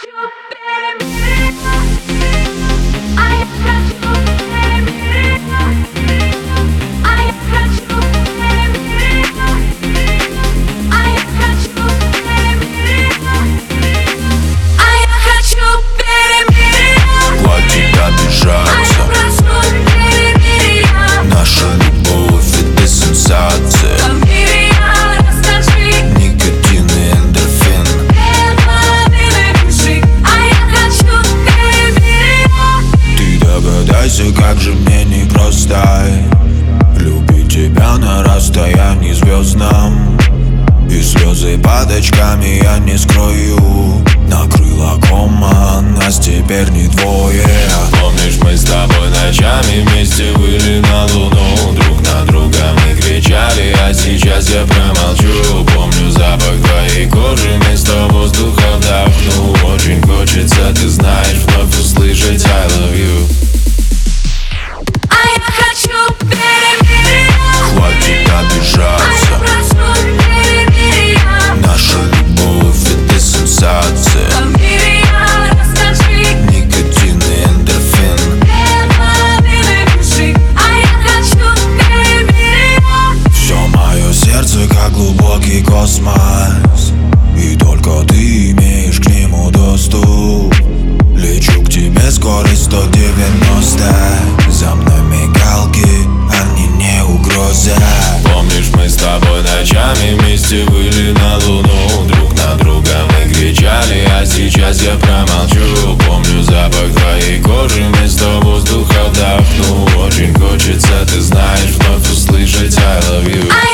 Как же мне непросто любить тебя на расстоянии звездном, и слезы бабочками я не скрою. Накрыла кома, нас теперь не двое. Помнишь, мы с тобой ночами вместе были на луну, друг на друга мы кричали, а сейчас я промолчу. Помню запах твоей кожи, вместо воздуха вдохну. Очень хочется, ты знаешь, вновь услышать I love you. Хватит обижаться, наша любовь — это сенсация. Никотин и эндорфин. Все мое сердце как глубокий космос, и только ты имеешь к нему доступ. Лечу к тебе, скорость 190. За мной мигалки, они не угроза. Помнишь, мы с тобой ночами вместе были на луну, друг на друга мы кричали, а сейчас я промолчу. Помню запах твоей кожи, вместо воздуха вдохну. Очень хочется, ты знаешь, вновь услышать I love you.